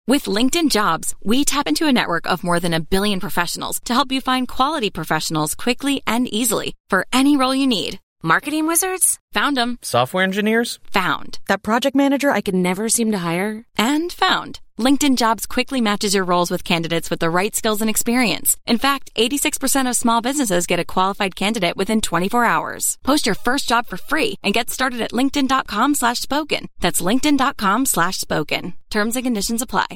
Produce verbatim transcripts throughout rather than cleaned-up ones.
With LinkedIn Jobs, we tap into a network of more than a billion professionals to help you find quality professionals quickly and easily for any role you need. Marketing wizards? Found them. Software engineers? Found. That project manager I could never seem to hire? And found. LinkedIn Jobs quickly matches your roles with candidates with the right skills and experience. In fact, eighty-six percent of small businesses get a qualified candidate within twenty-four hours. Post your first job for free and get started at linkedin.com slash spoken. That's linkedin.com slash spoken. Terms and conditions apply.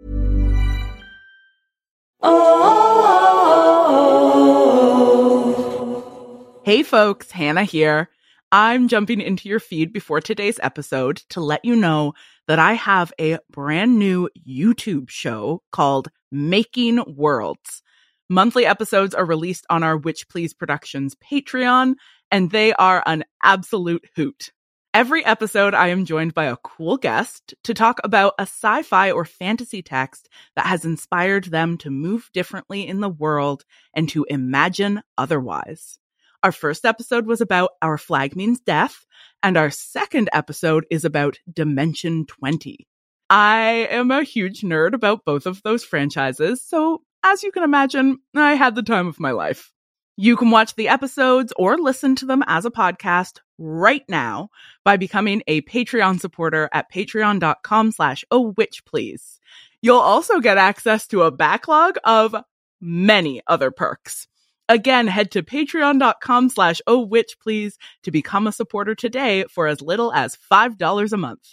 Oh. Hey folks, Hannah here. I'm jumping into your feed before today's episode to let you know that I have a brand new YouTube show called Making Worlds. Monthly episodes are released on our Witch Please Productions Patreon, and they are an absolute hoot. Every episode, I am joined by a cool guest to talk about a sci-fi or fantasy text that has inspired them to move differently in the world and to imagine otherwise. Our first episode was about Our Flag Means Death, and our second episode is about Dimension twenty. I am a huge nerd about both of those franchises, so as you can imagine, I had the time of my life. You can watch the episodes or listen to them as a podcast right now by becoming a Patreon supporter at patreon.com slash oh witch please. You'll also get access to a backlog of many other perks. Again, head to patreon.com slash oh witch please to become a supporter today for as little as five dollars a month.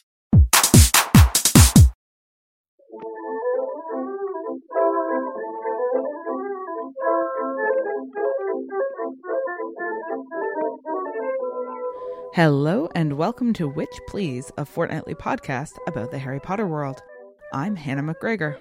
Hello and welcome to Witch Please, a fortnightly podcast about the Harry Potter world. I'm Hannah McGregor.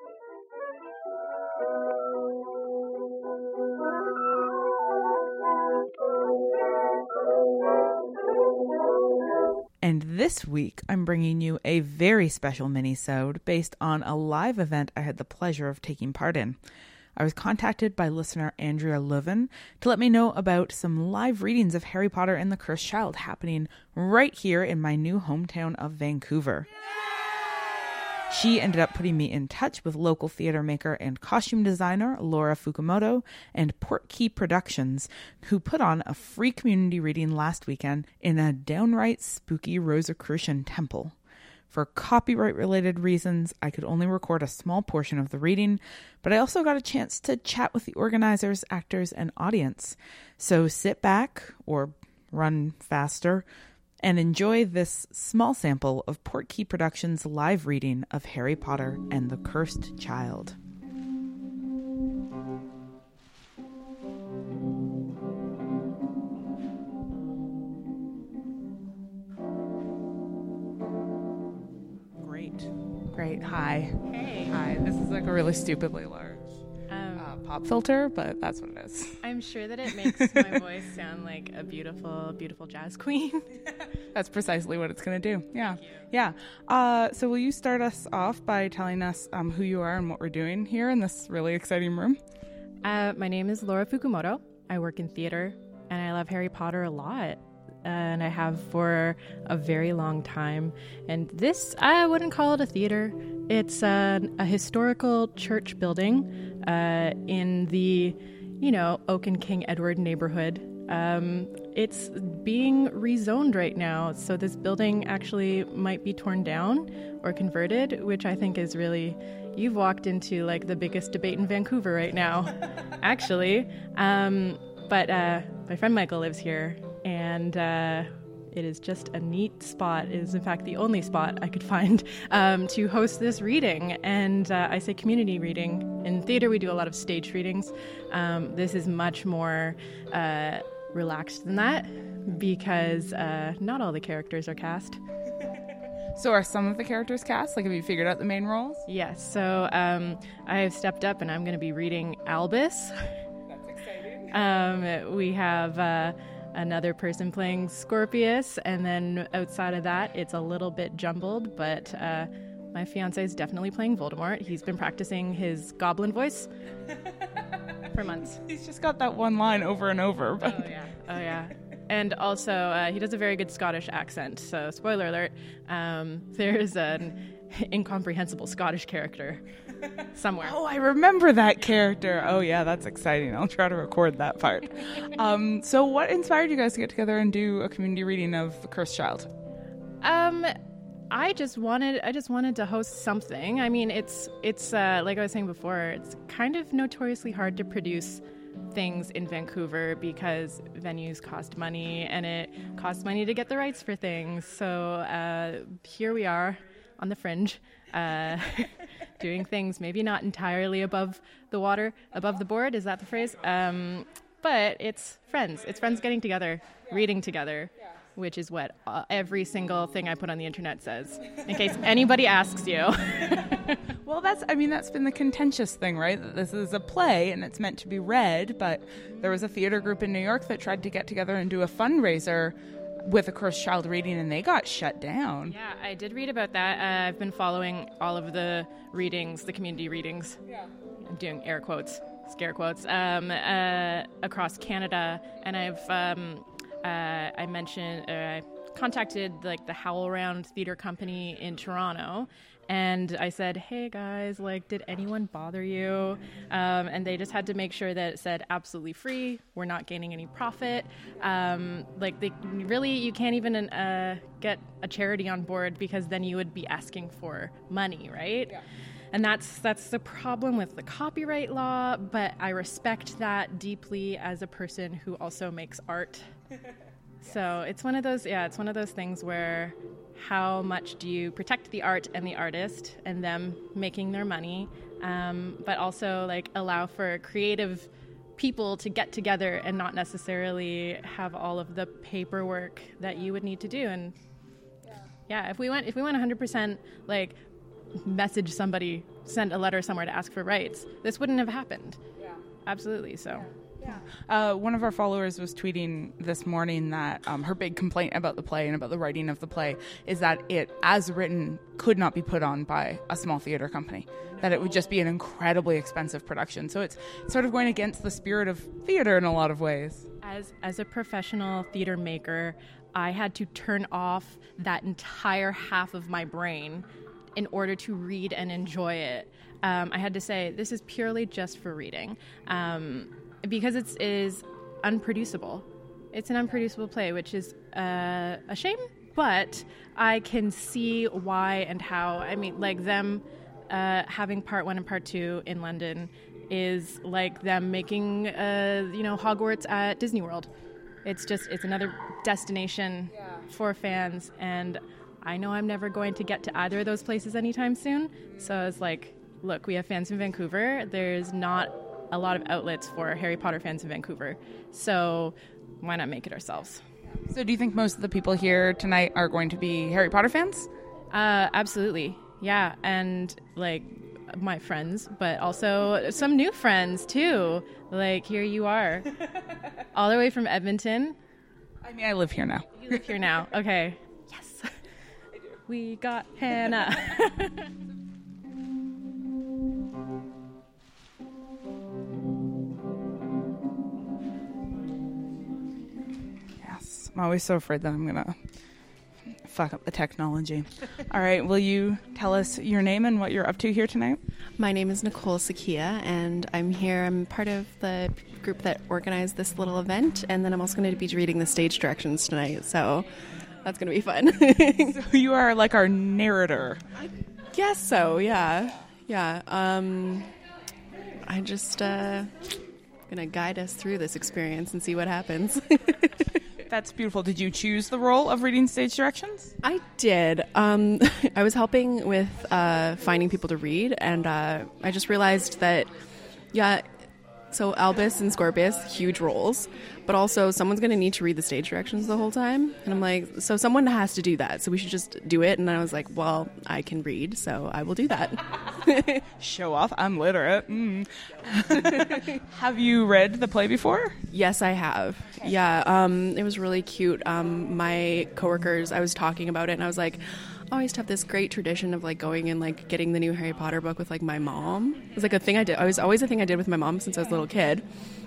And this week, I'm bringing you a very special mini-sode based on a live event I had the pleasure of taking part in. I was contacted by listener Andrea Leuven to let me know about some live readings of Harry Potter and the Cursed Child happening right here in my new hometown of Vancouver. She ended up putting me in touch with local theater maker and costume designer Laura Fukumoto and Portkey Productions, who put on a free community reading last weekend in a downright spooky Rosicrucian temple. For copyright-related reasons, I could only record a small portion of the reading, but I also got a chance to chat with the organizers, actors, and audience. So sit back, or run faster, and enjoy this small sample of Portkey Productions' live reading of Harry Potter and the Cursed Child. Great. Great. Hi. Hey. Hi. This is like a really stupidly large Um, uh, pop filter, but that's what it is. I'm sure that it makes my voice sound like a beautiful, beautiful jazz queen. That's precisely what it's going to do. Yeah. Yeah. Uh, so will you start us off by telling us um, who you are and what we're doing here in this really exciting room? Uh, my name is Laura Fukumoto. I work in theater, and I love Harry Potter a lot. Uh, and I have for a very long time. And this, I wouldn't call it a theater. It's a, a historical church building uh, in the, you know, Oak and King Edward neighborhood. Um, it's being rezoned right now. So this building actually might be torn down or converted, which I think is really, you've walked into like the biggest debate in Vancouver right now, actually. Um, but uh, my friend Michael lives here. And uh, it is just a neat spot. It is, in fact, the only spot I could find um, to host this reading. And uh, I say community reading. In theater, we do a lot of stage readings. Um, this is much more uh, relaxed than that because uh, not all the characters are cast. So are some of the characters cast? Like, have you figured out the main roles? Yes. So um, I have stepped up and I'm going to be reading Albus. That's exciting. Um, we have... Uh, another person playing Scorpius, and then outside of that, it's a little bit jumbled, but uh, my fiance is definitely playing Voldemort. He's been practicing his goblin voice for months. He's just got that one line over and over. But. Oh, yeah. Oh, yeah. And also, uh, he does a very good Scottish accent, so spoiler alert, um, there's an incomprehensible Scottish character somewhere. Oh, I remember that character. Oh, yeah, that's exciting. I'll try to record that part. um, so what inspired you guys to get together and do a community reading of The Cursed Child? Um, I just wanted, I just wanted to host something. I mean, it's, it's uh, like I was saying before, it's kind of notoriously hard to produce things in Vancouver because venues cost money and it costs money to get the rights for things. So uh, here we are on the fringe, uh, doing things maybe not entirely above the water, above the board. Is that the phrase? Um, but it's friends. It's friends getting together, reading together, which is what uh, every single thing I put on the internet says, in case anybody asks you. Well, that's, I mean, that's been the contentious thing, right? That this is a play and it's meant to be read, but there was a theater group in New York that tried to get together and do a fundraiser with a Cursed Child reading, and they got shut down. Yeah, I did read about that. Uh, I've been following all of the readings, the community readings. Yeah. I'm doing air quotes, scare quotes, um, uh, across Canada, and I've, um, uh, I mentioned, uh, contacted like the HowlRound Theatre Company in Toronto, and I said, hey guys, like, did anyone bother you? Um, and they just had to make sure that it said absolutely free. We're not gaining any profit. Um, like, they really, you can't even uh, get a charity on board because then you would be asking for money, right? Yeah. And that's that's the problem with the copyright law, but I respect that deeply as a person who also makes art. So it's one of those, yeah, it's one of those things where how much do you protect the art and the artist and them making their money, um, but also like allow for creative people to get together and not necessarily have all of the paperwork that you would need to do. And yeah, if we went, if we went one hundred percent like message somebody, send a letter somewhere to ask for rights, this wouldn't have happened. Yeah, absolutely. So. Yeah. Yeah. Uh, one of our followers was tweeting this morning that um, her big complaint about the play and about the writing of the play is that it, as written, could not be put on by a small theater company, that it would just be an incredibly expensive production. So it's sort of going against the spirit of theater in a lot of ways. As, as a professional theater maker, I had to turn off that entire half of my brain in order to read and enjoy it. Um, I had to say, this is purely just for reading. Um, Because it's, it is unproducible. It's an unproducible play, which is uh, a shame, but I can see why and how. I mean, like them uh, having part one and part two in London is like them making, uh, you know, Hogwarts at Disney World. It's just, it's another destination yeah. for fans, and I know I'm never going to get to either of those places anytime soon. So it's like, look, we have fans in Vancouver. There's not a lot of outlets for Harry Potter fans in Vancouver, so why not make it ourselves? So do you think most of the people here tonight are going to be Harry Potter fans? Uh, absolutely, yeah, and like my friends, but also some new friends too. Like, here you are, all the way from Edmonton. I mean, I live here now. You live here now, okay. Yes, I do. We got Hannah. I'm always so afraid that I'm going to fuck up the technology. All right, will you tell us your name and what you're up to here tonight? My name is Nicole Sakia, and I'm here. I'm part of the group that organized this little event, and then I'm also going to be reading the stage directions tonight, so that's going to be fun. So you are like our narrator. I guess so, yeah. Yeah. Um, I just uh, going to guide us through this experience and see what happens. That's beautiful. Did you choose the role of reading stage directions? I did. Um, I was helping with uh, finding people to read, and uh, I just realized that, yeah, so Albus and Scorpius, huge roles, but also someone's going to need to read the stage directions the whole time. And I'm like, so someone has to do that, so we should just do it. And then I was like, well, I can read, so I will do that. Show off. I'm literate. Mm. Have you read the play before? Yes, I have. Yeah, um, it was really cute. Um, my coworkers, I was talking about it, and I was like, oh, I used to have this great tradition of like going and like getting the new Harry Potter book with like my mom. It was like a thing I did. It was always a thing I did with my mom since I was a little kid.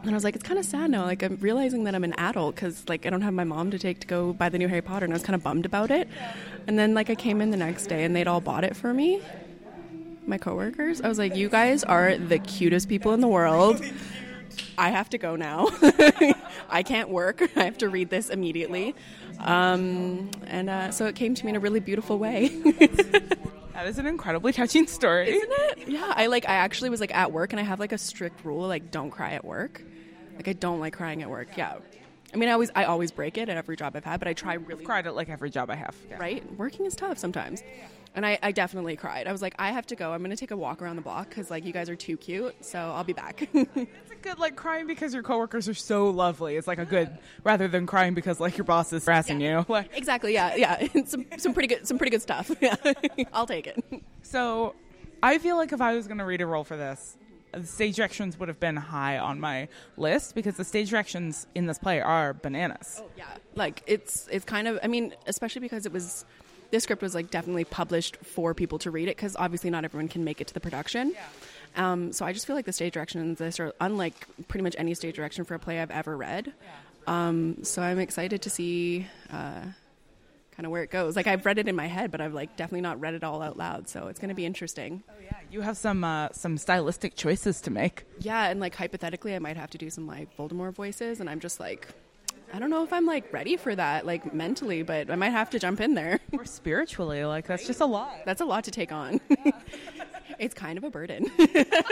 And I was like, it's kind of sad now. Like, I'm realizing that I'm an adult because, like, I don't have my mom to take to go buy the new Harry Potter, and I was kind of bummed about it. And then, like, I came in the next day, and they'd all bought it for me, my coworkers. I was like, you guys are the cutest people in the world. I have to go now. I can't work. I have to read this immediately. Um, and uh, so it came to me in a really beautiful way. That is an incredibly touching story. Isn't it? Yeah, I like. I actually was like at work, and I have like a strict rule, like don't cry at work. Like I don't like crying at work. Yeah, I mean, I always, I always break it at every job I've had, but I try really. I've cried at like every job I have. Yeah. Right, working is tough sometimes, and I, I definitely cried. I was like, I have to go. I'm gonna take a walk around the block because like you guys are too cute. So I'll be back. It's a good like crying because your coworkers are so lovely. It's like a good rather than crying because like your boss is harassing yeah. you. Like, exactly. Yeah. Yeah. some some pretty good some pretty good stuff. Yeah. I'll take it. So, I feel like if I was gonna read a role for this, the stage directions would have been high on my list because the stage directions in this play are bananas. Oh yeah, like it's it's kind of. I mean, especially because it was. This script was like definitely published for people to read it because obviously not everyone can make it to the production. Yeah. Um, so I just feel like the stage directions this are unlike pretty much any stage direction for a play I've ever read. Yeah. Um, so I'm excited to see uh, kind of where it goes. Like I've read it in my head, but I've like definitely not read it all out loud. So it's going to be interesting. Oh yeah, you have some uh, some stylistic choices to make. Yeah, and like hypothetically, I might have to do some like Voldemort voices, and I'm just like. I don't know if I'm like ready for that, like mentally, but I might have to jump in there. Or spiritually, like that's just a lot. That's a lot to take on. Yeah. It's kind of a burden. well,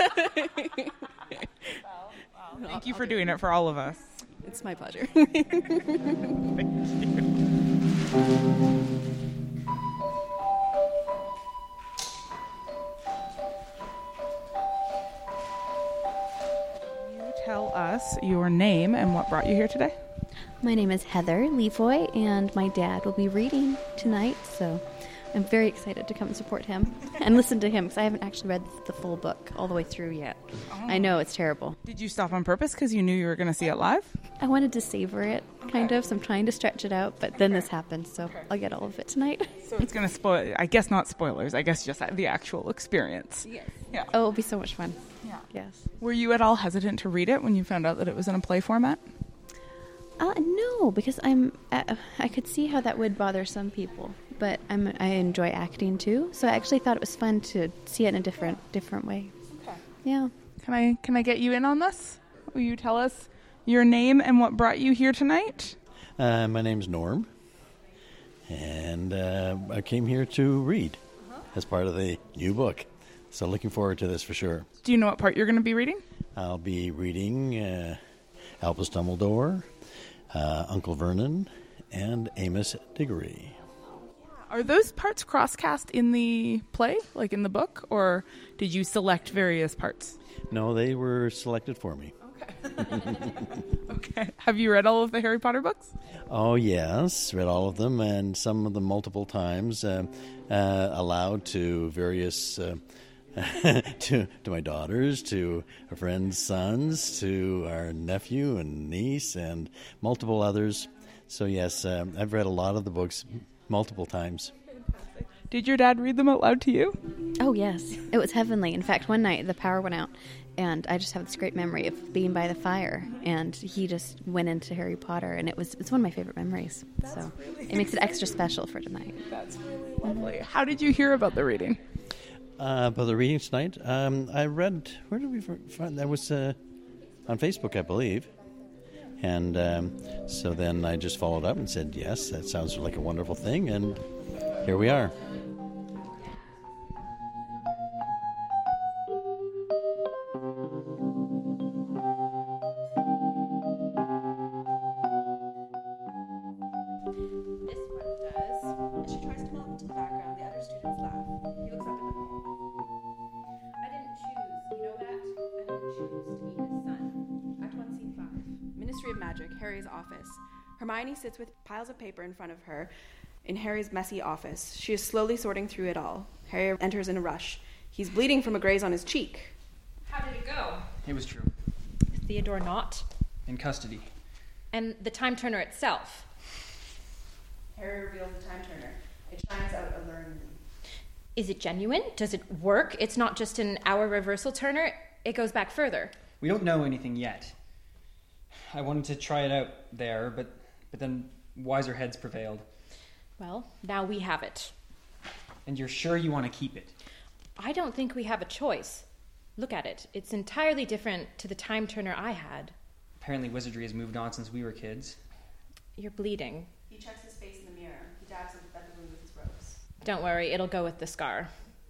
well, thank you for doing it for all of us. It's my pleasure. Thank you. Tell us your name and what brought you here today. My name is Heather Leafoy, and my dad will be reading tonight, so I'm very excited to come and support him and listen to him, because I haven't actually read the full book all the way through yet. Oh. I know, it's terrible. Did you stop on purpose because you knew you were going to see it live? I wanted to savor it, kind of, so I'm trying to stretch it out, but then this happened, so okay. I'll get all of it tonight. So it's going to spoil, I guess not spoilers, I guess just the actual experience. Yes. Yeah. Oh, it'll be so much fun. Yeah. Yes. Were you at all hesitant to read it when you found out that it was in a play format? Uh, no, because I'm. Uh, I could see how that would bother some people, but I'm. I enjoy acting too, so I actually thought it was fun to see it in a different, different way. Okay. Yeah. Can I can I get you in on this? Will you tell us your name and what brought you here tonight? Uh, my name's Norm, and uh, I came here to read uh-huh. as part of the new book. So looking forward to this for sure. Do you know what part you're going to be reading? I'll be reading uh, Albus Dumbledore. Uh, Uncle Vernon, and Amos Diggory. Are those parts cross-cast in the play, like in the book, or did you select various parts? No, they were selected for me. Okay. Okay. Have you read all of the Harry Potter books? Oh, yes. Read all of them, and some of them multiple times, uh, uh, aloud to various... Uh, to to my daughters, to a friend's sons, to our nephew and niece, and multiple others. So yes, uh, I've read a lot of the books multiple times. Did your dad read them out loud to you? Oh yes, it was heavenly. In fact, one night the power went out, and I just have this great memory of being by the fire, and he just went into Harry Potter, and it was it's one of my favorite memories. That's so really it makes it extra special for tonight. That's really lovely. How did you hear about the reading? Uh, about the reading tonight, um, I read, where did we find, that was uh, on Facebook, I believe, and um, so then I just followed up and said, yes, that sounds like a wonderful thing, and here we are. This one does. As she tries to melt into the background, the other students laugh. He looks up at them. I didn't choose, you know that? I didn't choose to be his son. Act one, scene five. Ministry of Magic, Harry's office. Hermione sits with piles of paper in front of her in Harry's messy office. She is slowly sorting through it all. Harry enters in a rush. He's bleeding from a graze on his cheek. How did it go? It was true. Theodore not? In custody. And the time turner itself? Harry reveals the time turner. It shines out alluringly. Is it genuine? Does it work? It's not just an hour reversal turner. It goes back further. We don't know anything yet. I wanted to try it out there, but but then wiser heads prevailed. Well, now we have it. And you're sure you want to keep it? I don't think we have a choice. Look at it. It's entirely different to the time turner I had. Apparently wizardry has moved on since we were kids. You're bleeding. He checks his face in the mirror. He dabs at the wound with his rose. Don't worry, it'll go with the scar.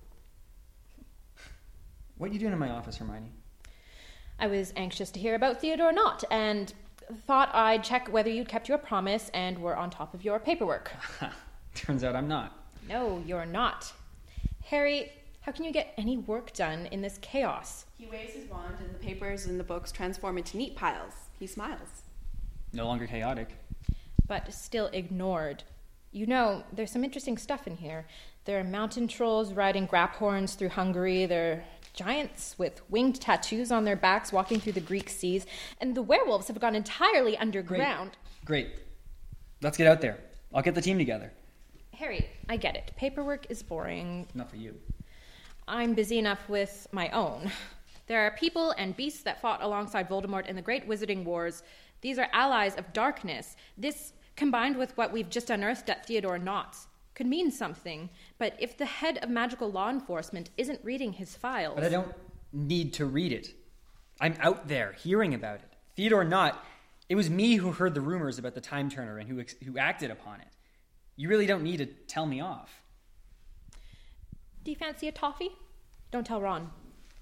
What are you doing in my office, Hermione? I was anxious to hear about Theodore Nott, and thought I'd check whether you'd kept your promise and were on top of your paperwork. Turns out I'm not. No, you're not. Harry, how can you get any work done in this chaos? He waves his wand and the papers and the books transform into neat piles. He smiles. No longer chaotic. But still ignored. You know, there's some interesting stuff in here. There are mountain trolls riding graphorns through Hungary. There are giants with winged tattoos on their backs walking through the Greek seas. And the werewolves have gone entirely underground. Great. Great. Let's get out there. I'll get the team together. Harry, I get it. Paperwork is boring. Not for you. I'm busy enough with my own. There are people and beasts that fought alongside Voldemort in the Great Wizarding Wars. These are allies of darkness. This, combined with what we've just unearthed at Theodore Nott's, could mean something. But if the head of magical law enforcement isn't reading his files... But I don't need to read it. I'm out there, hearing about it. Theodore Nott, it was me who heard the rumors about the Time Turner and who, who acted upon it. You really don't need to tell me off. Do you fancy a toffee? Don't tell Ron.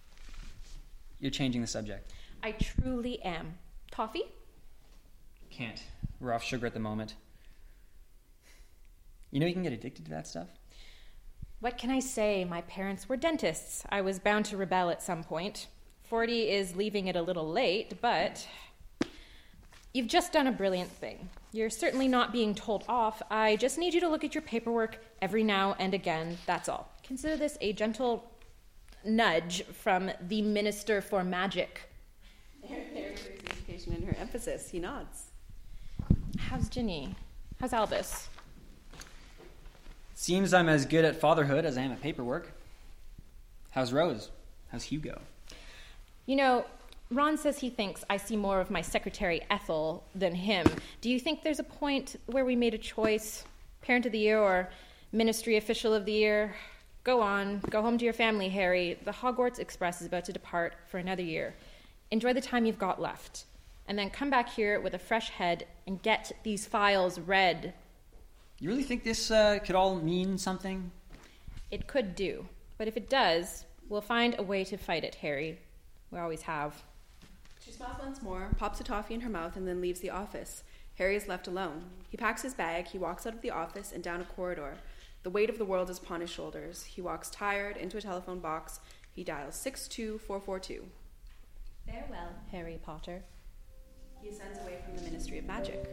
You're changing the subject. I truly am. Toffee? Can't. We're off sugar at the moment. You know you can get addicted to that stuff? What can I say? My parents were dentists. I was bound to rebel at some point. Forty is leaving it a little late, but you've just done a brilliant thing. You're certainly not being told off. I just need you to look at your paperwork every now and again. That's all. Consider this a gentle nudge from the Minister for Magic. Harry brings education in her emphasis. He nods. How's Ginny? How's Albus? Seems I'm as good at fatherhood as I am at paperwork. How's Rose? How's Hugo? You know, Ron says he thinks I see more of my secretary Ethel than him. Do you think there's a point where we made a choice? Parent of the Year or Ministry Official of the Year? Go on. Go home to your family, Harry. The Hogwarts Express is about to depart for another year. Enjoy the time you've got left. And then come back here with a fresh head and get these files read. You really think this uh, could all mean something? It could do. But if it does, we'll find a way to fight it, Harry. We always have. She smiles once more, pops a toffee in her mouth, and then leaves the office. Harry is left alone. He packs his bag, he walks out of the office and down a corridor. The weight of the world is upon his shoulders. He walks tired into a telephone box. He dials six two four four two. Farewell, Harry Potter. He ascends away from the Ministry of Magic.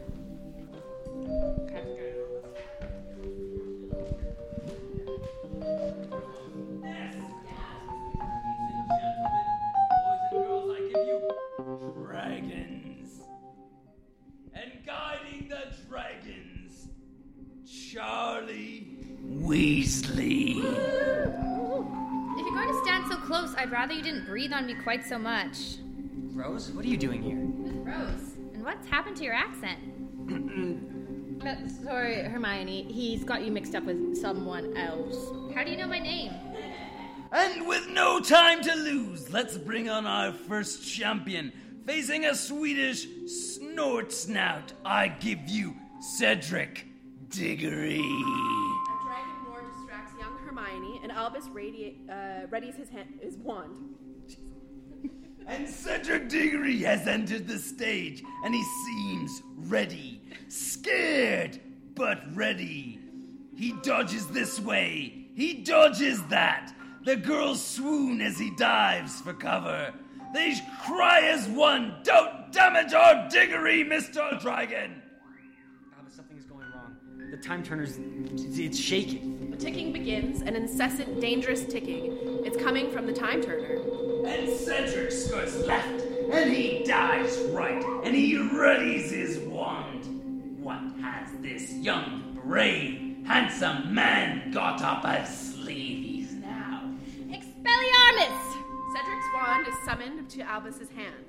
Dragons. And guiding the dragons, Charlie Weasley. If you're going to stand so close, I'd rather you didn't breathe on me quite so much. Rose, what are you doing here? Rose, and what's happened to your accent? Uh, sorry, Hermione. He's got you mixed up with someone else. How do you know my name? And with no time to lose, let's bring on our first champion. Facing a Swedish snort snout, I give you Cedric Diggory. A dragon roar distracts young Hermione, and Albus radi- uh, readies his, hand- his wand. And Cedric Diggory has entered the stage, and he seems ready. Scared, but ready. He dodges this way. He dodges that. The girls swoon as he dives for cover. They cry as one, "Don't damage our Diggory, Mister Dragon!" Albus, something's going wrong. The Time Turner's... it's shaking. The ticking begins, an incessant, dangerous ticking. It's coming from the Time Turner. And Cedric skirts left, and he dives right, and he readies his wand. What has this young, brave, handsome man got up his sleeves now? Expelliarmus! Cedric's wand is summoned to Albus's hand.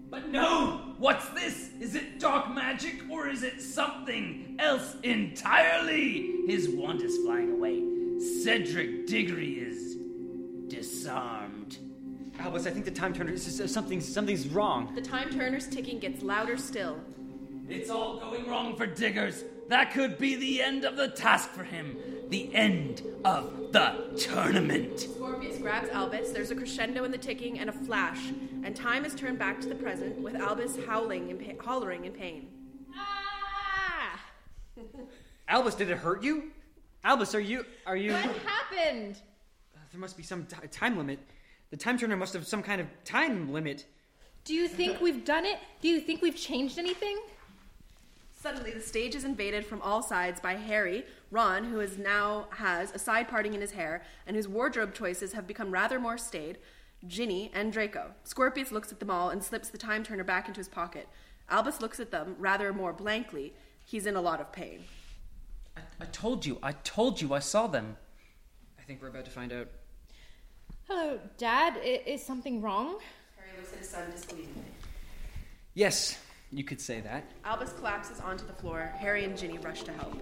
But no! What's this? Is it dark magic or is it something else entirely? His wand is flying away. Cedric Diggory is disarmed. Albus, I think the time turner is is- something something's wrong. The time turner's ticking gets louder still. It's all going wrong for Diggers. That could be the end of the task for him. The end of the tournament. Scorpius grabs Albus, there's a crescendo in the ticking and a flash, and time is turned back to the present with Albus howling and pa- hollering in pain. Ah! Albus, did it hurt you? Albus, are you are you? What happened? There must be some t- time limit. The time turner must have some kind of time limit. Do you think we've done it? Do you think we've changed anything? Suddenly, the stage is invaded from all sides by Harry, Ron, who is now has a side parting in his hair, and whose wardrobe choices have become rather more staid, Ginny, and Draco. Scorpius looks at them all and slips the time turner back into his pocket. Albus looks at them rather more blankly. He's in a lot of pain. I, I told you. I told you. I saw them. I think we're about to find out. Hello, Dad. I- is something wrong? Harry looks at his son disbelievingly. Yes, you could say that. Albus collapses onto the floor. Harry and Ginny rush to help.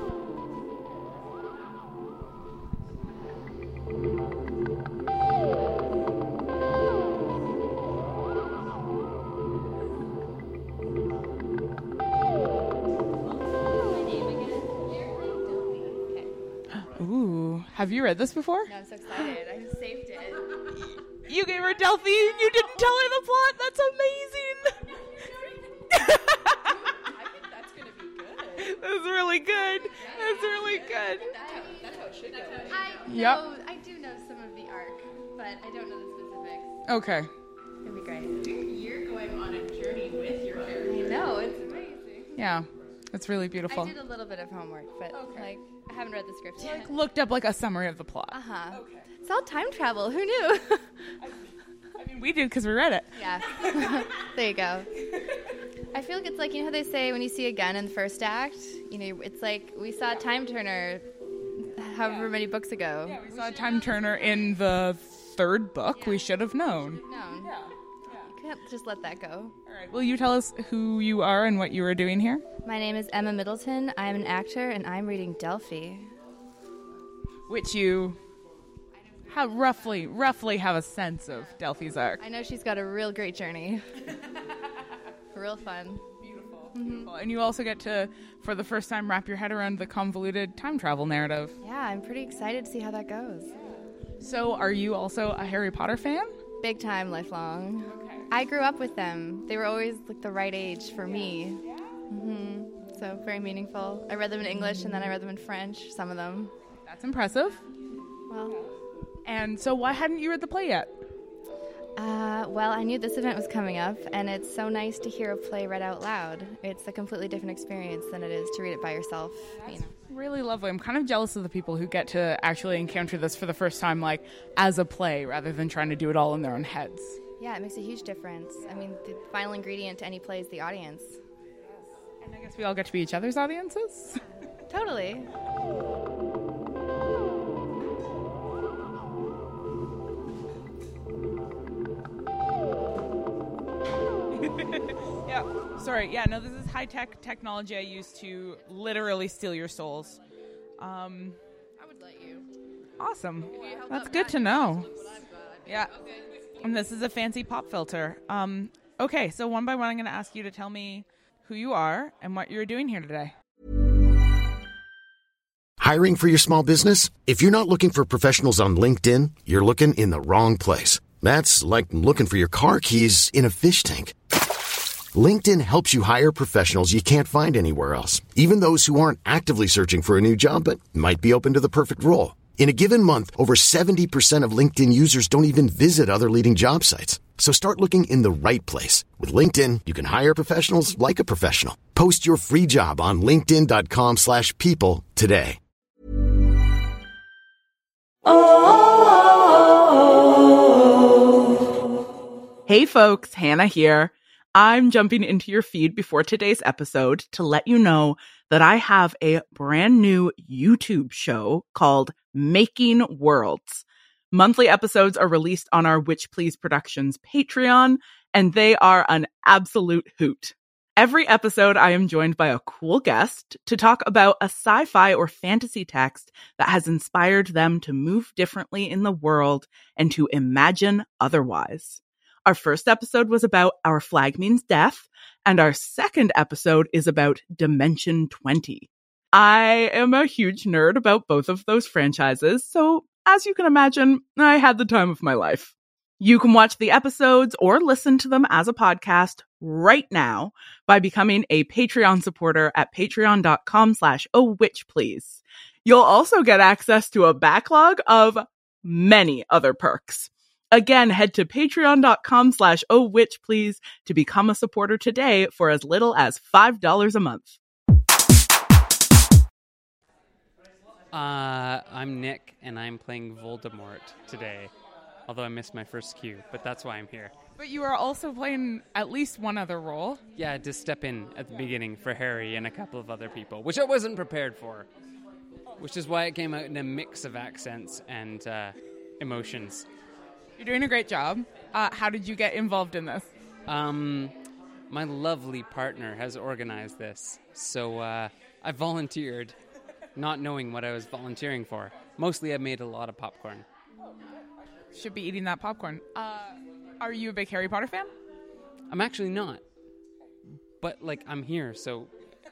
Ooh, have you read this before? No, I'm so excited. I saved it. You gave her Delphi and you didn't tell her the plot. That's amazing. I think that's going to be good. That's really good. That's really good. That's how it should go. I know, Yep. I do know some of the arc, but I don't know the specifics. Okay. It'll be great. You're going on a journey with your character. I know, it's amazing. Yeah, it's really beautiful. I did a little bit of homework, but like I haven't read the script yet. Looked up like a summary of the plot. Uh huh. Okay. It's all time travel. Who knew? I mean, we did because we read it. Yeah. There you go. I feel like it's like, you know how they say when you see a gun in the first act, you know, it's like we saw Time Turner however many books ago. Yeah, we saw Time Turner in the third book. Yeah. We should have known. Known. Yeah. You can't just let that go. All right. Will you tell us who you are and what you are doing here? My name is Emma Middleton. I'm an actor, and I'm reading Delphi. Which you have roughly, roughly have a sense of Delphi's arc. I know she's got a real great journey. Real fun. Beautiful. Beautiful. And you also get to, for the first time, wrap your head around the convoluted time travel narrative. Yeah, I'm pretty excited to see how that goes. So are you also a Harry Potter fan? Big time, lifelong. Okay. I grew up with them. They were always like the right age for me. Yeah. Mm-hmm. So very meaningful. I read them in English and then I read them in French, some of them. That's impressive. Well. And so why hadn't you read the play yet? Uh, well, I knew this event was coming up, and it's so nice to hear a play read out loud. It's a completely different experience than it is to read it by yourself. That's you know. really lovely. I'm kind of jealous of the people who get to actually encounter this for the first time, like, as a play, rather than trying to do it all in their own heads. Yeah, it makes a huge difference. I mean, the final ingredient to any play is the audience. And I guess we all get to be each other's audiences. Totally. Yeah. Sorry. Yeah. No. This is high tech technology I use to literally steal your souls. Um, I would let you. Awesome. You held That's up good that, to you know. can just look what I've got. Yeah. Okay. And this is a fancy pop filter. Um. Okay. So one by one, I'm going to ask you to tell me who you are and what you're doing here today. Hiring for your small business? If you're not looking for professionals on LinkedIn, you're looking in the wrong place. That's like looking for your car keys in a fish tank. LinkedIn helps you hire professionals you can't find anywhere else, even those who aren't actively searching for a new job but might be open to the perfect role. In a given month, over seventy percent of LinkedIn users don't even visit other leading job sites. So start looking in the right place. With LinkedIn, you can hire professionals like a professional. Post your free job on linkedin.com slash people today. Hey folks, Hannah here. I'm jumping into your feed before today's episode to let you know that I have a brand new YouTube show called Making Worlds. Monthly episodes are released on our Witch Please Productions Patreon, and they are an absolute hoot. Every episode, I am joined by a cool guest to talk about a sci-fi or fantasy text that has inspired them to move differently in the world and to imagine otherwise. Our first episode was about Our Flag Means Death, and our second episode is about Dimension twenty. I am a huge nerd about both of those franchises, so as you can imagine, I had the time of my life. You can watch the episodes or listen to them as a podcast right now by becoming a Patreon supporter at patreon.com slash oh witch please. You'll also get access to a backlog of many other perks. Again, head to patreon.com slash oh witch please to become a supporter today for as little as five dollars a month. Uh, I'm Nick, and I'm playing Voldemort today. Although I missed my first cue, but that's why I'm here. But you are also playing at least one other role. Yeah, to step in at the beginning for Harry and a couple of other people, which I wasn't prepared for. Which is why it came out in a mix of accents and uh, emotions. You're doing a great job. Uh, how did you get involved in this? Um, my lovely partner has organized this, so uh, I volunteered, not knowing what I was volunteering for. Mostly I made a lot of popcorn. Should be eating that popcorn. Uh, are you a big Harry Potter fan? I'm actually not. But, like, I'm here, so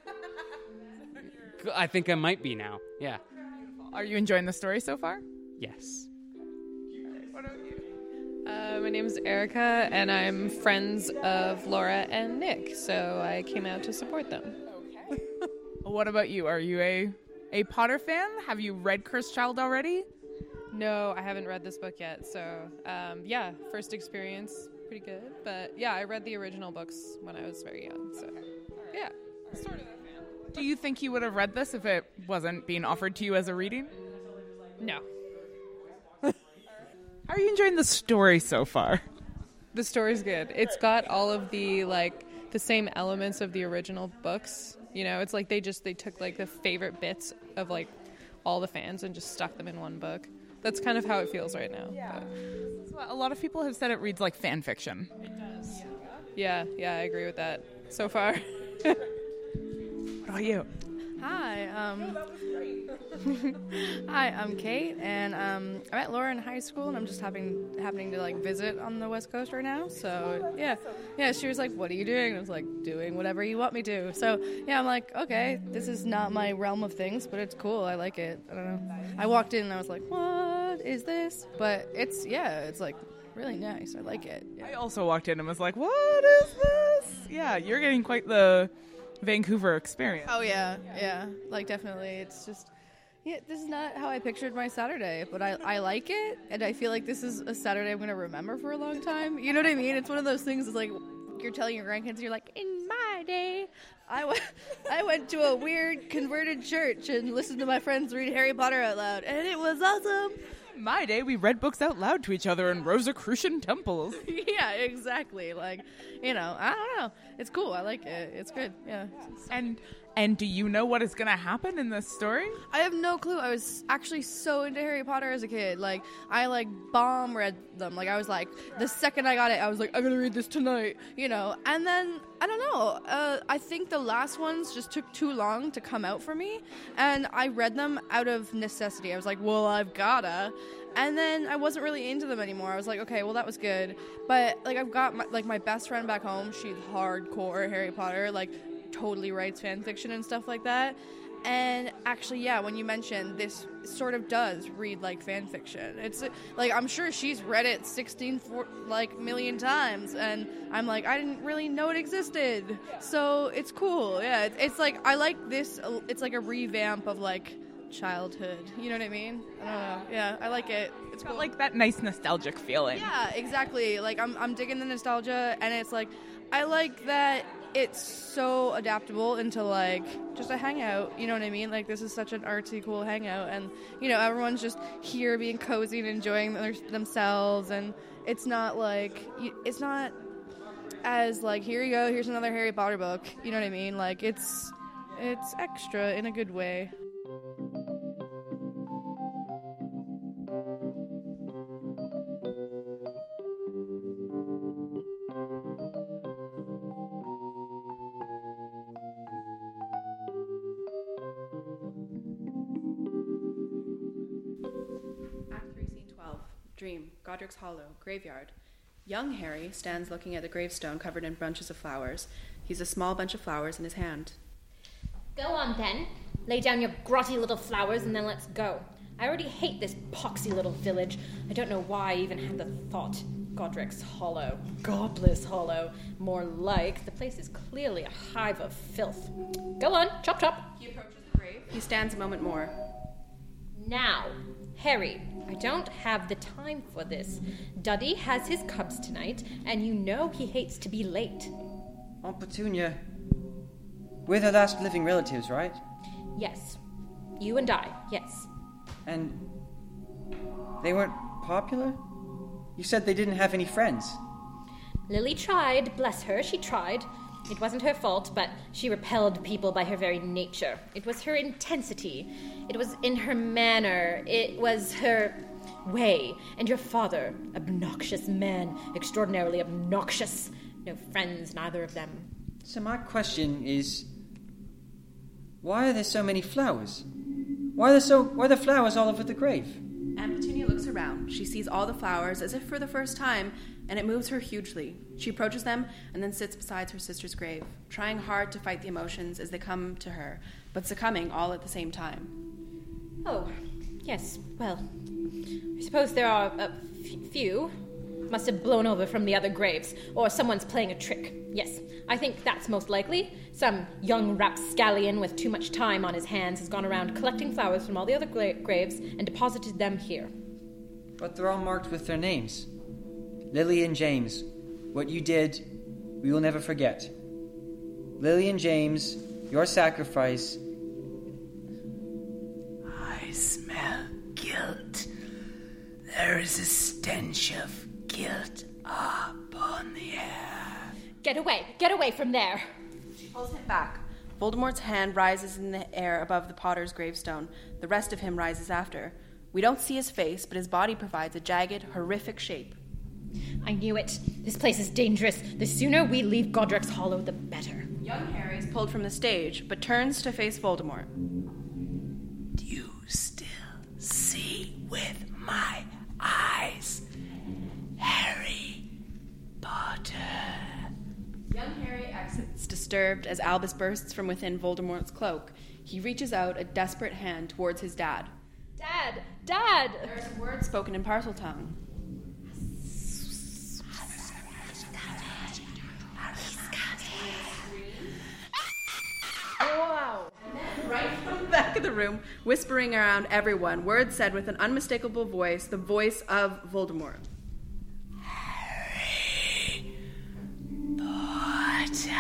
I think I might be now. Yeah. Are you enjoying the story so far? Yes. What about you? Uh, my name is Erica, and I'm friends of Laura and Nick, so I came out to support them. Okay. What about you? Are you a, a Potter fan? Have you read Cursed Child already? No, I haven't read this book yet, so um, yeah, first experience, pretty good. But yeah, I read the original books when I was very young, so yeah, sort of a fan. Do you think you would have read this if it wasn't being offered to you as a reading? No. How are you enjoying the story so far? The story's good. It's got all of the, like, the same elements of the original books. You know, it's like they just, they took, like, the favorite bits of, like, all the fans and just stuck them in one book. That's kind of how it feels right now. Yeah. So a lot of people have said it reads like fan fiction. It does. Yeah, yeah, I agree with that so far. What about you? Hi, um, hi, I'm Kate, and um, I met Laura in high school, and I'm just having happening to like visit on the West Coast right now. So yeah, yeah. She was like, "What are you doing?" And I was like, "Doing whatever you want me to." So yeah, I'm like, "Okay, this is not my realm of things, but it's cool. I like it." I don't know. I walked in and I was like, "What is this?" But it's yeah, it's like really nice. I like it. Yeah. I also walked in and was like, "What is this?" Yeah, you're getting quite the Vancouver experience. Oh yeah, yeah, like definitely. It's just, yeah, this is not how I pictured my Saturday, but I, I like it, and I feel like this is a Saturday I'm going to remember for a long time. You know what I mean? It's one of those things, it's like, you're telling your grandkids, you're like, in my day, I went, I went to a weird converted church and listened to my friends read Harry Potter out loud, and it was awesome. My day, we read books out loud to each other in Rosicrucian temples. Yeah, exactly. Like, you know, I don't know. It's cool. I like it. It's good. Yeah. And and do you know what is going to happen in this story? I have no clue. I was actually so into Harry Potter as a kid. Like, I, like, bomb read them. Like, I was like, the second I got it, I was like, I'm going to read this tonight, you know. And then, I don't know. Uh, I think the last ones just took too long to come out for me. And I read them out of necessity. I was like, well, I've gotta. And then I wasn't really into them anymore. I was like, okay, well, that was good. But, like, I've got, my, like, my best friend back home. She's hardcore Harry Potter, like, totally writes fan fiction and stuff like that. And actually, yeah, when you mentioned this sort of does read like fan fiction. It's, like, I'm sure she's read it sixteen, four, like, million times. And I'm like, I didn't really know it existed. So it's cool. Yeah, it's, it's like, I like this. It's like a revamp of, like, childhood, you know what I mean? I don't know. Yeah, I like it. It's got cool. like that nice nostalgic feeling. Yeah, exactly. Like, I'm I'm digging the nostalgia, and it's like, I like that it's so adaptable into like just a hangout, you know what I mean? Like, this is such an artsy, cool hangout, and you know, everyone's just here being cozy and enjoying their, themselves, and it's not like, it's not as like, here you go, here's another Harry Potter book, you know what I mean? Like, it's it's extra in a good way. Godric's Hollow, graveyard. Young Harry stands looking at the gravestone covered in bunches of flowers. He's a small bunch of flowers in his hand. Go on, then. Lay down your grotty little flowers and then let's go. I already hate this poxy little village. I don't know why I even had the thought. Godric's Hollow. Godless Hollow. More like. The place is clearly a hive of filth. Go on, chop chop. He approaches the grave. He stands a moment more. Now, Harry, I don't have the time for this. Duddy has his cubs tonight, and you know he hates to be late. Aunt Petunia, we're the last living relatives, right? Yes. You and I, yes. And they weren't popular? You said they didn't have any friends. Lily tried, bless her, she tried. It wasn't her fault, but she repelled people by her very nature. It was her intensity. It was in her manner. It was her way. And your father, obnoxious man, extraordinarily obnoxious. No friends, neither of them. So my question is, why are there so many flowers? Why are there so why are there flowers all over the grave? Aunt Petunia looks around. She sees all the flowers as if for the first time, and it moves her hugely. She approaches them and then sits beside her sister's grave, trying hard to fight the emotions as they come to her, but succumbing all at the same time. Oh, yes, well, I suppose there are a f- few. Must have blown over from the other graves, or someone's playing a trick. Yes, I think that's most likely. Some young rapscallion with too much time on his hands has gone around collecting flowers from all the other gra- graves and deposited them here. But they're all marked with their names. Lily and James, what you did, we will never forget. Lily and James, your sacrifice. I smell guilt. There is a stench of guilt upon the air. Get away! Get away from there! She pulls him back. Voldemort's hand rises in the air above the potter's gravestone. The rest of him rises after. We don't see his face, but his body provides a jagged, horrific shape. I knew it. This place is dangerous. The sooner we leave Godric's Hollow, the better. Young Harry is pulled from the stage, but turns to face Voldemort. Do you still see with my eyes, Harry Potter? Young Harry exits, disturbed as Albus bursts from within Voldemort's cloak. He reaches out a desperate hand towards his dad. Dad! Dad! There is a word spoken in Parseltongue. Wow! And then right from the back of the room, whispering around everyone, words said with an unmistakable voice, the voice of Voldemort. Harry Potter.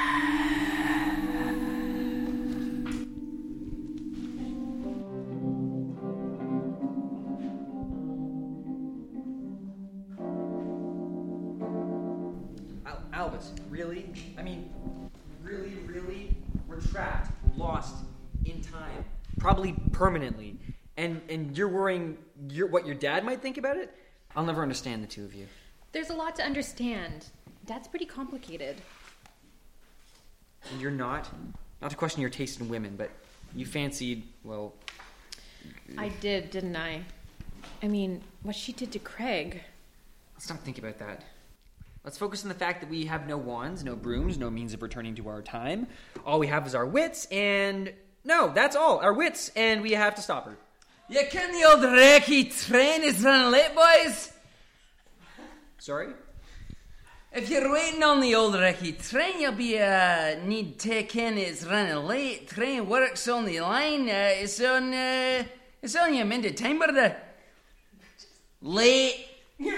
Al- Albus, really? I mean, really, really? We're trapped, lost, in time, probably permanently. And and you're worrying your, what your dad might think about it? I'll never understand the two of you. There's a lot to understand. Dad's pretty complicated. And you're not? Not to question your taste in women, but you fancied, well... I did, didn't I? I mean, what she did to Craig. Let's not think about that. Let's focus on the fact that we have no wands, no brooms, no means of returning to our time. All we have is our wits, and... No, that's all. Our wits, and we have to stop her. You ken the old wrecky train is running late, boys? Sorry? If you're waiting on the old wrecky train, you'll be, uh, need to take in it's running late. Train works on the line. Uh, it's on, uh, it's on your amended time, brother. Late.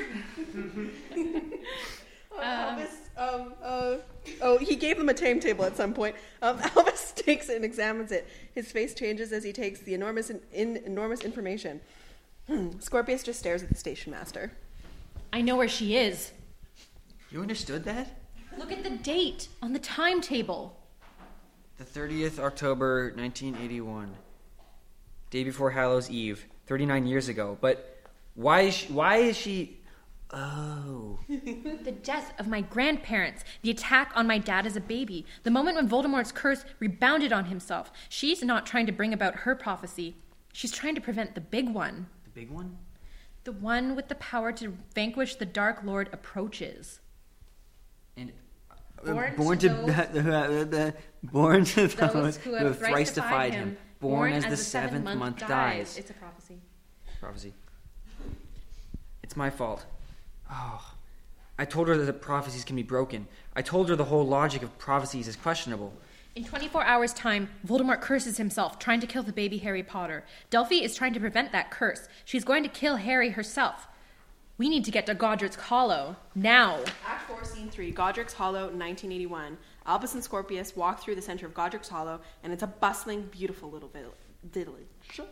Uh, Albus, um, uh, oh, he gave them a timetable at some point. Um, Albus takes it and examines it. His face changes as he takes the enormous, in, in, enormous information. Hmm. Scorpius just stares at the station master. I know where she is. You understood that? Look at the date on the timetable. The thirtieth of October, nineteen eighty-one. Day before Hallows Eve, thirty-nine years ago. But why is she... Why is she oh. The death of my grandparents. The attack on my dad as a baby. The moment when Voldemort's curse rebounded on himself. She's not trying to bring about her prophecy. She's trying to prevent the big one. The big one? The one with the power to vanquish the Dark Lord approaches. And Born, born to, to, those, born to those those who have thrice defied him, born as the seventh month dies. It's a prophecy. Prophecy. It's my fault. Oh, I told her that the prophecies can be broken. I told her the whole logic of prophecies is questionable. In twenty-four hours' time, Voldemort curses himself, trying to kill the baby Harry Potter. Delphi is trying to prevent that curse. She's going to kill Harry herself. We need to get to Godric's Hollow, now. Act four, Scene three, Godric's Hollow, nineteen eighty-one. Albus and Scorpius walk through the center of Godric's Hollow, and it's a bustling, beautiful little village.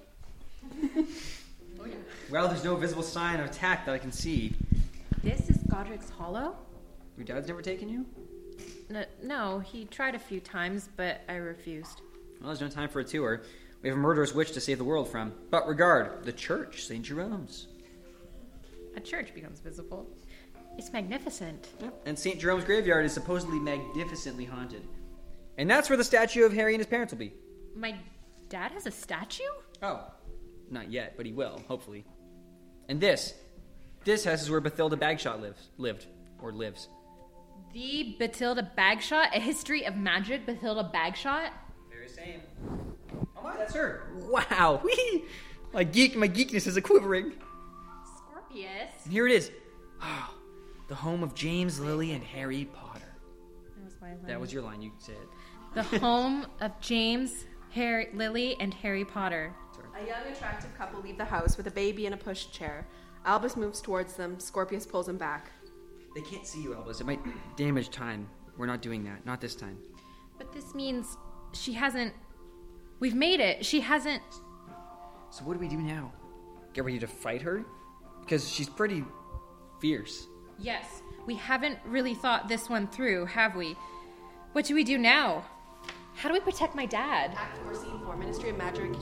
Oh, yeah. Well, there's no visible sign of attack that I can see. This is Godric's Hollow? Your dad's never taken you? No, no, he tried a few times, but I refused. Well, there's no time for a tour. We have a murderous witch to save the world from. But regard, the church, Saint Jerome's. A church becomes visible. It's magnificent. Yep. And Saint Jerome's graveyard is supposedly magnificently haunted. And that's where the statue of Harry and his parents will be. My dad has a statue? Oh, not yet, but he will, hopefully. And this, this house is where Bathilda Bagshot lives, lived, or lives. The Bathilda Bagshot? A history of magic, Bathilda Bagshot? Very same. Oh my, that's her. Wow. Whee! My geek, my geekness is a quivering. Scorpius. And here it is. Oh, the home of James, Lily, and Harry Potter. That was my line. That was your line. You said it. The home of James, Harry, Lily, and Harry Potter. A young, attractive couple leave the house with a baby in a pushchair. Albus moves towards them. Scorpius pulls him back. They can't see you, Albus. It might damage time. We're not doing that. Not this time. But this means she hasn't... We've made it. She hasn't... So what do we do now? Get ready to fight her? Because she's pretty fierce. Yes. We haven't really thought this one through, have we? What do we do now? How do we protect my dad? Act four, Scene four, Ministry of Magic.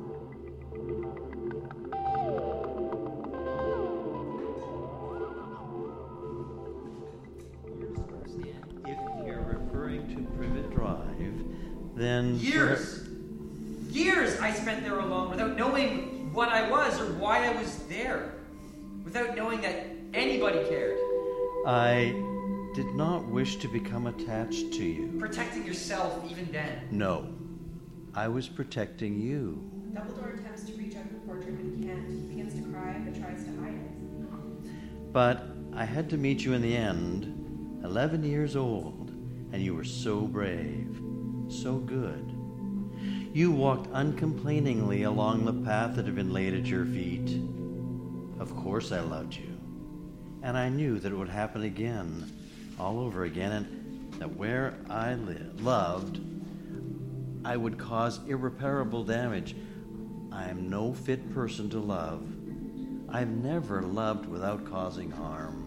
If you're referring to Privet Drive, then... Years! Years I spent there alone without knowing what I was or why I was there. Without knowing that anybody cared. I did not wish to become attached to you. Protecting yourself even then. No. I was protecting you. Dumbledore attempts to reach out the portrait but can't. He begins to cry but tries to hide it. But I had to meet you in the end. Eleven years old, and you were so brave, so good. You walked uncomplainingly along the path that had been laid at your feet. Of course I loved you. And I knew that it would happen again, all over again, and that where I li- loved, I would cause irreparable damage. I am no fit person to love. I've never loved without causing harm.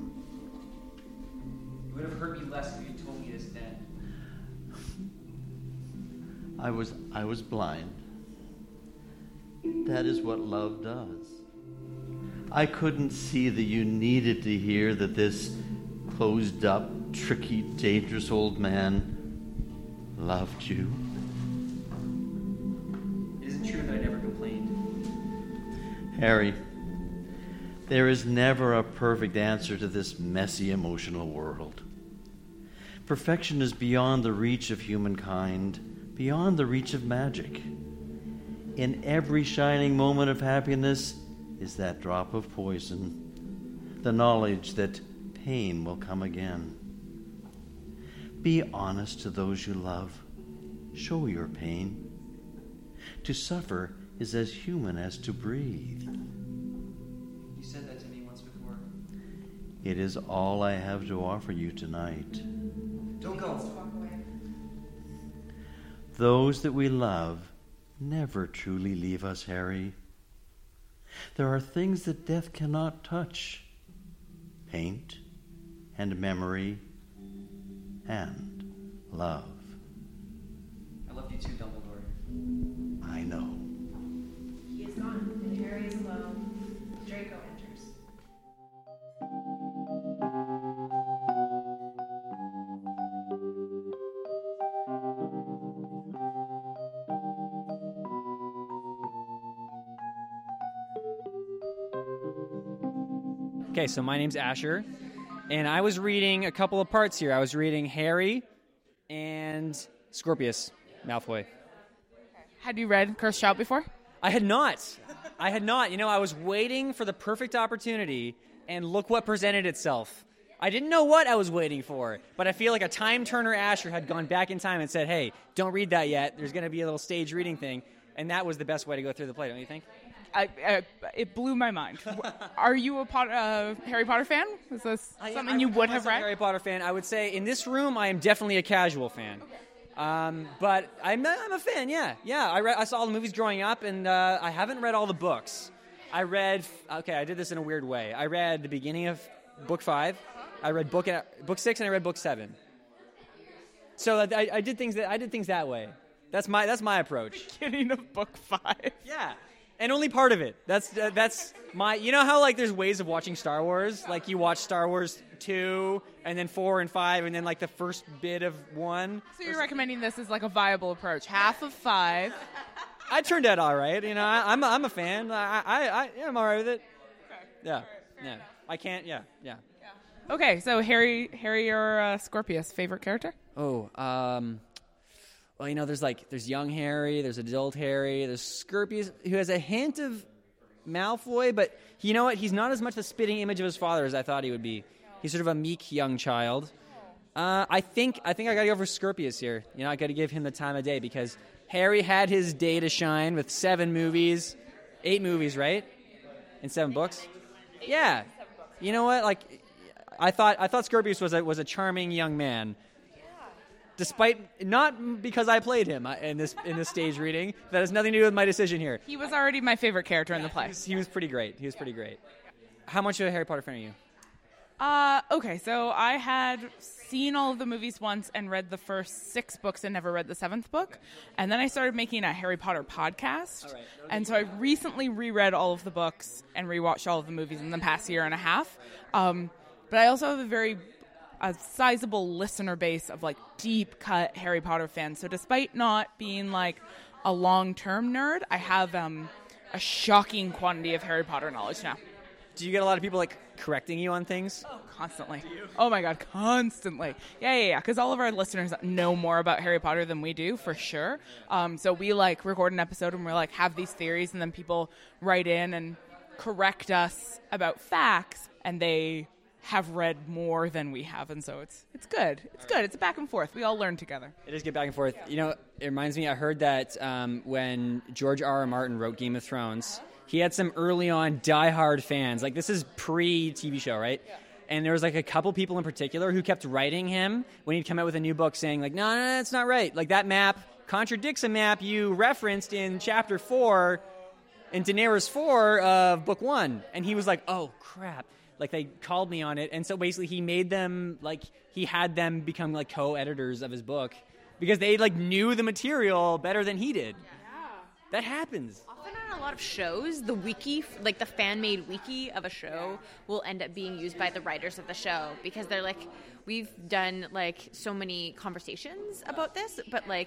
It would have hurt me less if you told me this then. I was I was blind. That is what love does. I couldn't see that you needed to hear that this closed up, tricky, dangerous old man loved you. It isn't true that I never complained. Harry, there is never a perfect answer to this messy emotional world. Perfection is beyond the reach of humankind, beyond the reach of magic. In every shining moment of happiness is that drop of poison, the knowledge that pain will come again. Be honest to those you love. Show your pain. To suffer is as human as to breathe. You said that to me once before. It is all I have to offer you tonight. Don't go. Those that we love never truly leave us, Harry. There are things that death cannot touch. Paint and memory and love. I love you too, Dumbledore. I know. He is gone, and Harry is alone. Draco enters. Okay, so my name's Asher, and I was reading a couple of parts here. I was reading Harry and Scorpius Malfoy. Had you read Cursed Child before? I had not. I had not. You know, I was waiting for the perfect opportunity, and look what presented itself. I didn't know what I was waiting for, but I feel like a time turner Asher had gone back in time and said, hey, don't read that yet. There's going to be a little stage reading thing, and that was the best way to go through the play, don't you think? I, I, it blew my mind. Are you a Potter, uh, Harry Potter fan? Is this I, something I you would would call have myself a read? Harry Potter fan. I would say in this room, I am definitely a casual fan. Um, but I'm, I'm a fan, yeah. Yeah, I, read, I saw all the movies growing up, and uh, I haven't read all the books. I read, okay, I did this in a weird way. I read the beginning of book five. I read book book six, and I read book seven. So I, I did things that I did things that way. That's my that's my approach. Beginning of book five. Yeah, and only part of it. That's uh, that's my. You know how like there's ways of watching Star Wars. Like you watch Star Wars two, and then four and five, and then like the first bit of one. So you're recommending this as like a viable approach. Half of five. I turned out all right. You know, I, I'm a, I'm a fan. I I, I yeah, I'm all right with it. Yeah, yeah. I can't. Yeah, yeah. Okay, so Harry, Harry or uh, Scorpius, favorite character? Oh, um, well, you know, there's like there's young Harry, there's adult Harry, there's Scorpius, who has a hint of Malfoy, but you know what? He's not as much the spitting image of his father as I thought he would be. He's sort of a meek young child. Uh, I think I think I got to go for Scorpius here. You know, I got to give him the time of day because Harry had his day to shine with seven movies, eight movies, right? And seven books. Yeah. You know what? Like. I thought I thought Scorpius was a was a charming young man, despite not because I played him in this in this stage reading. That has nothing to do with my decision here. He was already my favorite character in the play. He was, he was pretty great. He was pretty great. How much of a Harry Potter fan are you? Uh, okay, so I had seen all of the movies once and read the first six books and never read the seventh book, and then I started making a Harry Potter podcast. All right. And so I recently reread all of the books and rewatched all of the movies in the past year and a half. Um, But I also have a very a sizable listener base of like deep cut Harry Potter fans. So despite not being like a long term nerd, I have um, a shocking quantity of Harry Potter knowledge now. Do you get a lot of people like correcting you on things? Oh, constantly. Oh my god, constantly. Yeah, yeah, yeah. Because all of our listeners know more about Harry Potter than we do, for sure. Um, so we like record an episode and we're like have these theories, and then people write in and correct us about facts, and they have read more than we have, and so it's it's good. It's good. It's a back and forth. We all learn together. It is good back and forth. You know, it reminds me, I heard that um, when George R. R. Martin wrote Game of Thrones, he had some early on diehard fans. Like, this is pre-T V show, right? Yeah. And there was, like, a couple people in particular who kept writing him when he'd come out with a new book saying, like, no, no, no, that's not right. Like, that map contradicts a map you referenced in Chapter four, in Daenerys four of Book one. And he was like, oh, crap. Like, they called me on it, and so basically he made them, like, he had them become, like, co-editors of his book because they, like, knew the material better than he did. Yeah. That happens. Often on a lot of shows, the wiki, like the fan-made wiki of a show will end up being used by the writers of the show because they're like, we've done, like, so many conversations about this, but, like,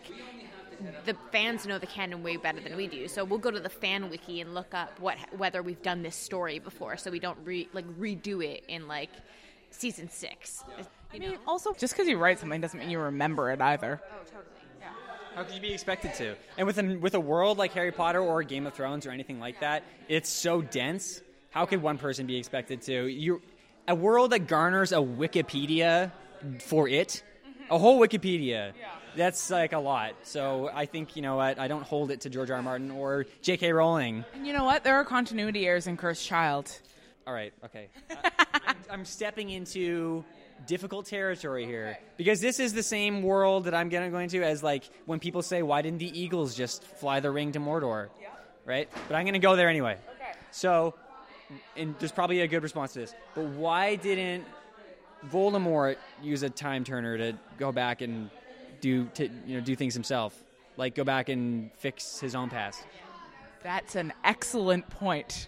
the fans know the canon way better than we do, so we'll go to the fan wiki and look up what whether we've done this story before, so we don't re, like redo it in like season six. You I know? mean, also, just because you write something doesn't mean you remember it either. Oh, totally. Yeah. How could you be expected to? And with a, with a world like Harry Potter or Game of Thrones or anything like that, it's so dense. How could one person be expected to? You, a world that garners a Wikipedia for it, a whole Wikipedia. Yeah. That's like a lot. So I think, you know what, I don't hold it to George R. R. Martin or J K. Rowling. And you know what? There are continuity errors in Cursed Child. All right, okay. uh, I'm, I'm stepping into difficult territory here because this is the same world that I'm gonna go into as like when people say, why didn't the Eagles just fly the ring to Mordor? Yeah. Right? But I'm going to go there anyway. Okay. So, and there's probably a good response to this. But why didn't Voldemort use a time turner to go back and do to, you know do things himself, like go back and fix his own past? That's an excellent point.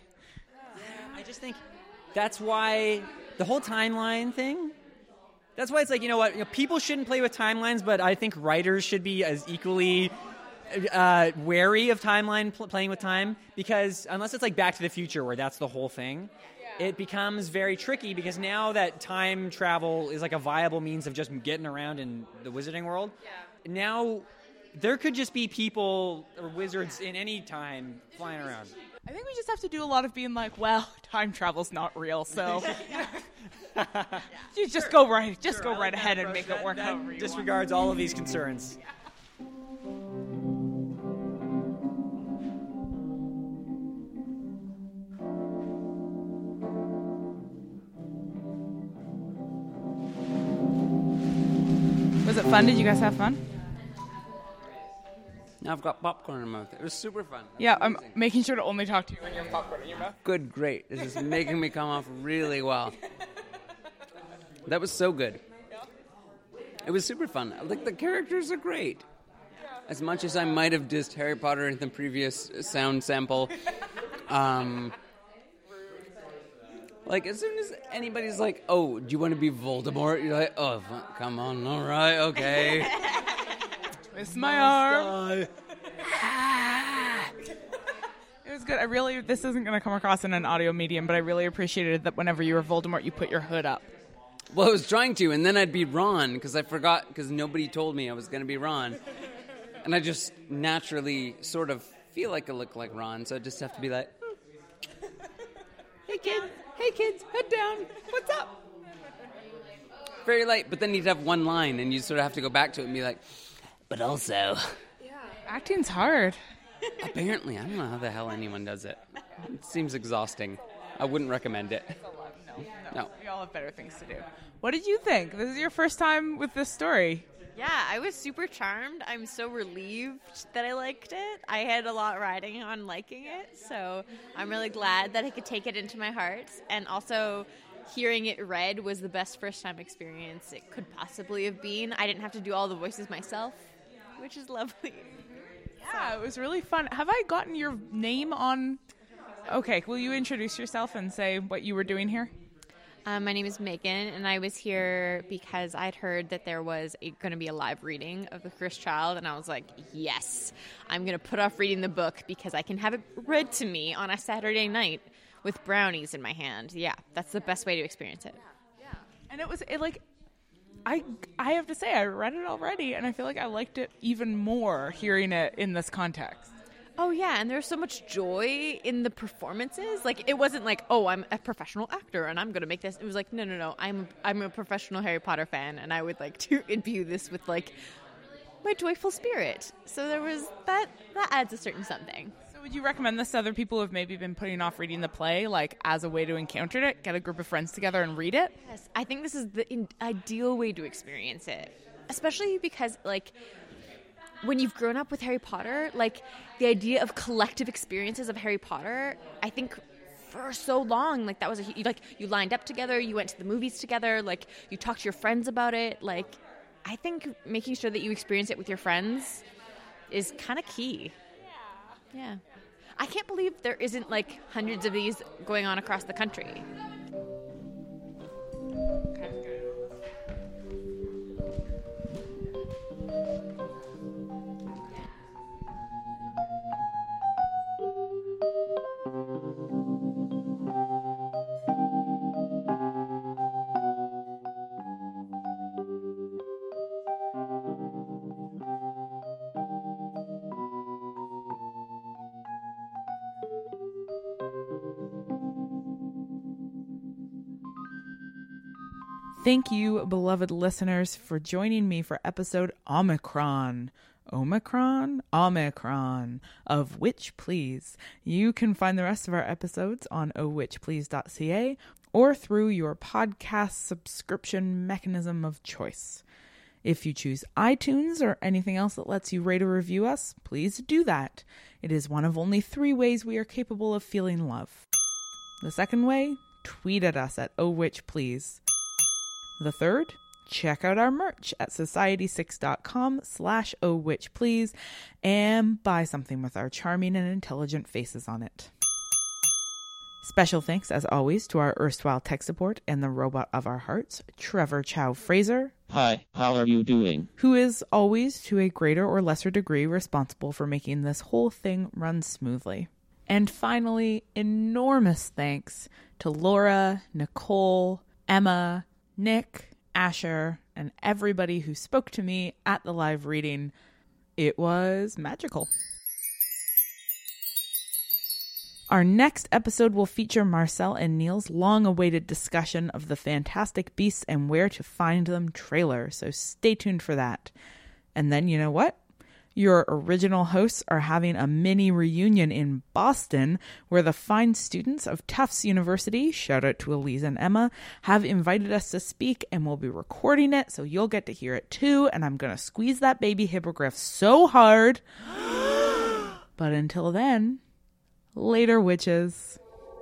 I just think that's why the whole timeline thing. That's why it's like, you know what, you know, people shouldn't play with timelines, but I think writers should be as equally uh, wary of timeline pl- playing with time, because unless it's like Back to the Future where that's the whole thing. it becomes very tricky because now that time travel is like a viable means of just getting around in the wizarding world, yeah. now there could just be people or wizards in any time flying around. I think we just have to do a lot of being like, well, time travel's not real, so you just go right, just Sure, go right ahead and approach make that, it work that however you disregards want. all of these concerns. Was it fun? Did you guys have fun? Now I've got popcorn in my mouth. It was super fun. Yeah, I'm making sure to only talk to you when you have popcorn in your mouth. Good, great. This is making me come off really well. That was so good. It was super fun. Like, the characters are great. As much as I might have dissed Harry Potter in the previous sound sample, um, like, as soon as anybody's like, oh, do you want to be Voldemort? You're like, oh, come on, all right, okay. Twist my arm. It was good. I really, this isn't going to come across in an audio medium, but I really appreciated that whenever you were Voldemort, you put your hood up. Well, I was trying to, and then I'd be Ron, because I forgot, because nobody told me I was going to be Ron. And I just naturally sort of feel like I look like Ron, so I just have to be like, hmm. hey, kids, hey, kids, head down, what's up? Very light, but then you'd have one line, and you sort of have to go back to it and be like, but also... Acting's hard. Apparently, I don't know how the hell anyone does it. It seems exhausting. I wouldn't recommend it. No, No. we all have better things to do. What did you think? This is your first time with this story. Yeah, I was super charmed. I'm so relieved that I liked it. I had a lot riding on liking it, so I'm really glad that I could take it into my heart. And also, hearing it read was the best first-time experience it could possibly have been. I didn't have to do all the voices myself, which is lovely. Yeah, it was really fun. Have I gotten your name on... Okay, will you introduce yourself and say what you were doing here? Um, my name is Megan, and I was here because I'd heard that there was going to be a live reading of The Cursed Child, and I was like, yes, I'm going to put off reading the book because I can have it read to me on a Saturday night with brownies in my hand. Yeah, that's the best way to experience it. And it was, it like, I, I have to say, I read it already, and I feel like I liked it even more hearing it in this context. Oh, yeah, and there's so much joy in the performances. Like, it wasn't like, oh, I'm a professional actor and I'm going to make this. It was like, no, no, no, I'm I'm a professional Harry Potter fan, and I would like to imbue this with, like, my joyful spirit. So there was, that, that adds a certain something. So would you recommend this to other people who have maybe been putting off reading the play, like, as a way to encounter it? Get a group of friends together and read it? Yes, I think this is the in- ideal way to experience it. Especially because, like... when you've grown up with Harry Potter, like, the idea of collective experiences of Harry Potter, I think for so long, like, that was a, like, you lined up together, you went to the movies together, like, you talked to your friends about it. Like, I think making sure that you experience it with your friends is kind of key. Yeah. Yeah. I can't believe there isn't, like, hundreds of these going on across the country. Thank you, beloved listeners, for joining me for episode Omicron. Omicron? Omicron of Witch Please. You can find the rest of our episodes on oh witch please dot c a or through your podcast subscription mechanism of choice. If you choose iTunes or anything else that lets you rate or review us, please do that. It is one of only three ways we are capable of feeling love. The second way, tweet at us at oh witch please. The third, check out our merch at society six dot com slash oh witch please and buy something with our charming and intelligent faces on it. Special thanks, as always, to our erstwhile tech support and the robot of our hearts, Trevor Chow Fraser. Hi, how are you doing? Who is always, to a greater or lesser degree, responsible for making this whole thing run smoothly. And finally, enormous thanks to Laura, Nicole, Emma, Nick, Asher, and everybody who spoke to me at the live reading. It was magical. Our next episode will feature Marcel and Neil's long-awaited discussion of the Fantastic Beasts and Where to Find Them trailer, so stay tuned for that. And then, you know what? Your original hosts are having a mini reunion in Boston where the fine students of Tufts University, shout out to Elise and Emma, have invited us to speak, and we'll be recording it, so you'll get to hear it too, and I'm going to squeeze that baby hippogriff so hard. But until then, later, witches.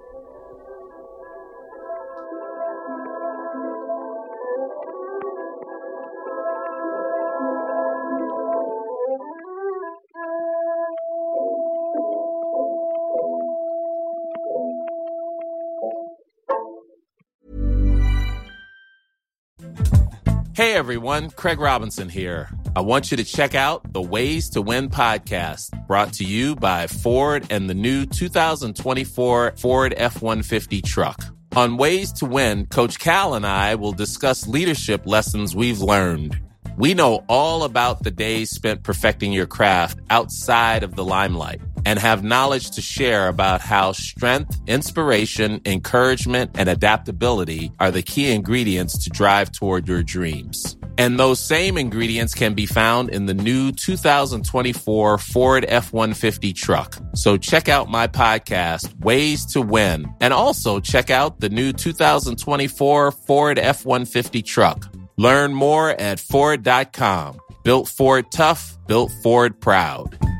Hey everyone, Craig Robinson here. I want you to check out the Ways to Win podcast, brought to you by Ford and the new two thousand twenty-four Ford F one fifty truck. On Ways to Win, Coach Cal and I will discuss leadership lessons we've learned. We know all about the days spent perfecting your craft outside of the limelight and have knowledge to share about how strength, inspiration, encouragement, and adaptability are the key ingredients to drive toward your dreams. And those same ingredients can be found in the new two thousand twenty-four Ford F one fifty truck. So check out my podcast, Ways to Win, and also check out the new two thousand twenty-four Ford F one fifty truck. Learn more at Ford dot com. Built Ford tough, built Ford proud.